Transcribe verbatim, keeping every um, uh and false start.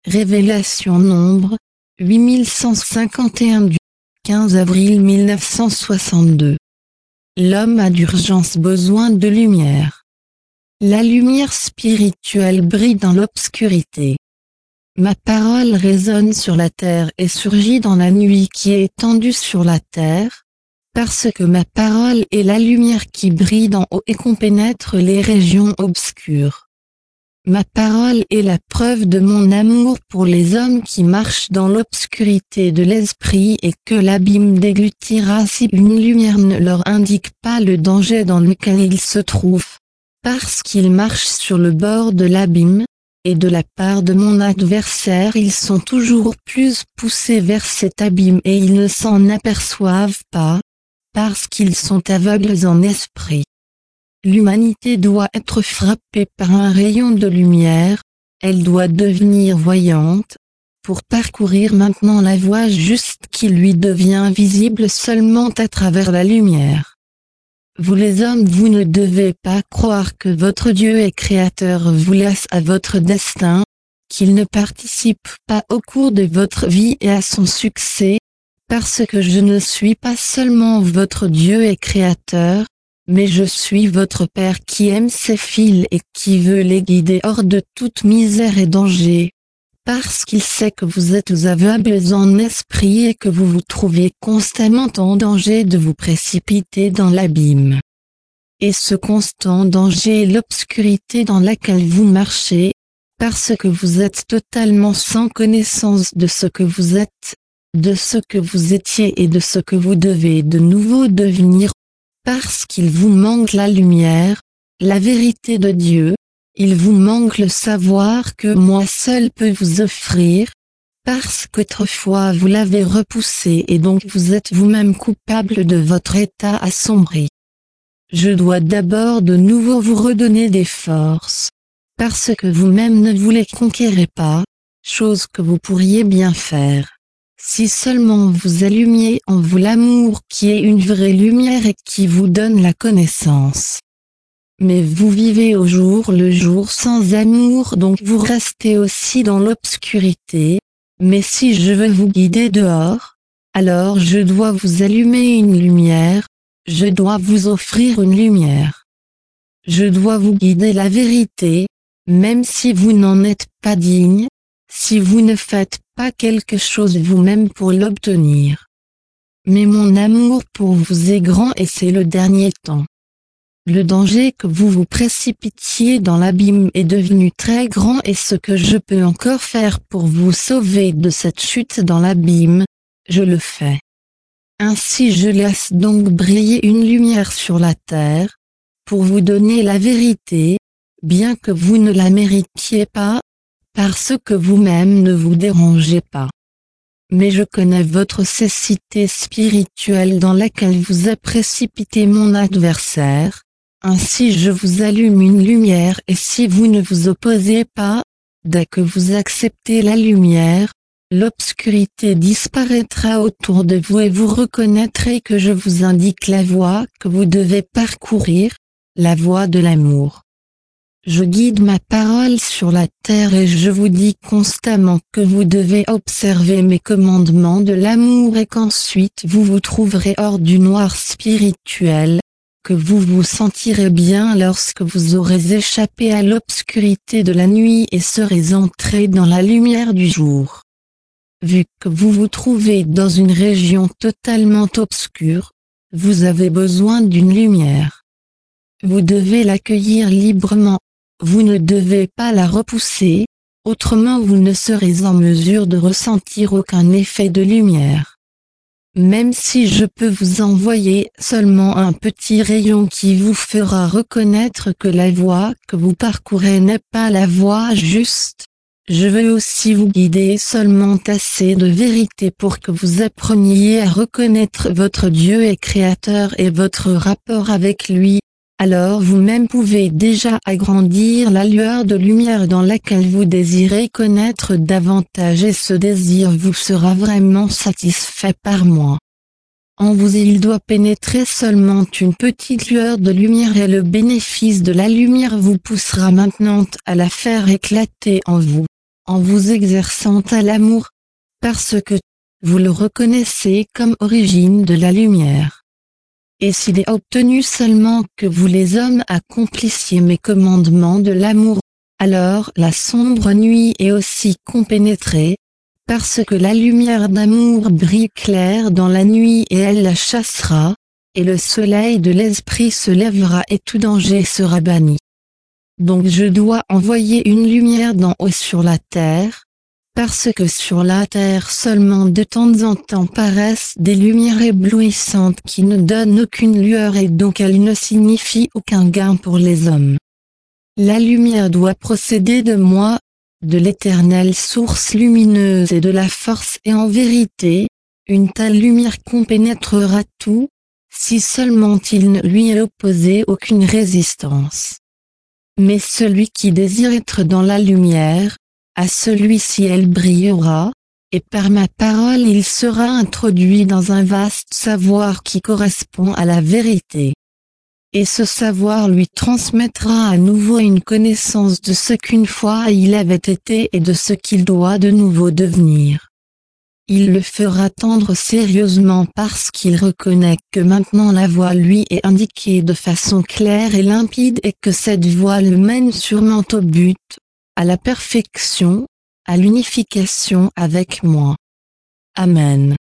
Révélation Nombre, huit mille cent cinquante et un du quinze avril mille neuf cent soixante-deux. L'homme a d'urgence besoin de lumière. La lumière spirituelle brille dans l'obscurité. Ma parole résonne sur la terre et surgit dans la nuit qui est étendue sur la terre, parce que ma parole est la lumière qui brille d'en haut et qu'on pénètre les régions obscures. Ma parole est la preuve de mon amour pour les hommes qui marchent dans l'obscurité de l'esprit et que l'abîme déglutira si une lumière ne leur indique pas le danger dans lequel ils se trouvent, parce qu'ils marchent sur le bord de l'abîme, et de la part de mon adversaire ils sont toujours plus poussés vers cet abîme et ils ne s'en aperçoivent pas, parce qu'ils sont aveugles en esprit. L'humanité doit être frappée par un rayon de lumière, elle doit devenir voyante, pour parcourir maintenant la voie juste qui lui devient visible seulement à travers la lumière. Vous les hommes, vous ne devez pas croire que votre Dieu et Créateur vous laisse à votre destin, qu'il ne participe pas au cours de votre vie et à son succès, parce que je ne suis pas seulement votre Dieu et Créateur, mais je suis votre Père qui aime ses fils et qui veut les guider hors de toute misère et danger, parce qu'il sait que vous êtes aveugles en esprit et que vous vous trouvez constamment en danger de vous précipiter dans l'abîme. Et ce constant danger est l'obscurité dans laquelle vous marchez, parce que vous êtes totalement sans connaissance de ce que vous êtes, de ce que vous étiez et de ce que vous devez de nouveau devenir. Parce qu'il vous manque la lumière, la vérité de Dieu, il vous manque le savoir que moi seul peux vous offrir, parce qu'autrefois vous l'avez repoussé et donc vous êtes vous-même coupable de votre état assombri. Je dois d'abord de nouveau vous redonner des forces, parce que vous-même ne vous les conquérez pas, chose que vous pourriez bien faire. Si seulement vous allumiez en vous l'amour qui est une vraie lumière et qui vous donne la connaissance. Mais vous vivez au jour le jour sans amour donc vous restez aussi dans l'obscurité, mais si je veux vous guider dehors, alors je dois vous allumer une lumière, je dois vous offrir une lumière. Je dois vous guider la vérité, même si vous n'en êtes pas digne, si vous ne faites pas quelque chose vous-même pour l'obtenir. Mais mon amour pour vous est grand et c'est le dernier temps. Le danger que vous vous précipitiez dans l'abîme est devenu très grand et ce que je peux encore faire pour vous sauver de cette chute dans l'abîme, je le fais. Ainsi je laisse donc briller une lumière sur la terre, pour vous donner la vérité, bien que vous ne la méritiez pas, parce que vous-même ne vous dérangez pas. Mais je connais votre cécité spirituelle dans laquelle vous a précipité mon adversaire, ainsi je vous allume une lumière et si vous ne vous opposez pas, dès que vous acceptez la lumière, l'obscurité disparaîtra autour de vous et vous reconnaîtrez que je vous indique la voie que vous devez parcourir, la voie de l'amour. Je guide ma parole sur la terre et je vous dis constamment que vous devez observer mes commandements de l'amour et qu'ensuite vous vous trouverez hors du noir spirituel, que vous vous sentirez bien lorsque vous aurez échappé à l'obscurité de la nuit et serez entré dans la lumière du jour. Vu que vous vous trouvez dans une région totalement obscure, vous avez besoin d'une lumière. Vous devez l'accueillir librement. Vous ne devez pas la repousser, autrement vous ne serez en mesure de ressentir aucun effet de lumière. Même si je peux vous envoyer seulement un petit rayon qui vous fera reconnaître que la voie que vous parcourez n'est pas la voie juste, je veux aussi vous guider seulement assez de vérité pour que vous appreniez à reconnaître votre Dieu et Créateur et votre rapport avec lui. Alors vous-même pouvez déjà agrandir la lueur de lumière dans laquelle vous désirez connaître davantage et ce désir vous sera vraiment satisfait par moi. En vous il doit pénétrer seulement une petite lueur de lumière et le bénéfice de la lumière vous poussera maintenant à la faire éclater en vous. en vous exerçant à l'amour, parce que vous le reconnaissez comme origine de la lumière. Et s'il est obtenu seulement que vous les hommes accomplissiez mes commandements de l'amour, alors la sombre nuit est aussi compénétrée, parce que la lumière d'amour brille claire dans la nuit et elle la chassera, et le soleil de l'esprit se lèvera et tout danger sera banni. Donc je dois envoyer une lumière d'en haut sur la terre, parce que sur la terre seulement de temps en temps paraissent des lumières éblouissantes qui ne donnent aucune lueur et donc elles ne signifient aucun gain pour les hommes. La lumière doit procéder de moi, de l'éternelle source lumineuse et de la force et en vérité, une telle lumière compénétrera tout, si seulement il ne lui est opposé aucune résistance. Mais celui qui désire être dans la lumière, à celui-ci elle brillera, et par ma parole il sera introduit dans un vaste savoir qui correspond à la vérité. Et ce savoir lui transmettra à nouveau une connaissance de ce qu'une fois il avait été et de ce qu'il doit de nouveau devenir. Il le fera tendre sérieusement parce qu'il reconnaît que maintenant la voie lui est indiquée de façon claire et limpide et que cette voie le mène sûrement au but, à la perfection, à l'unification avec moi. Amen.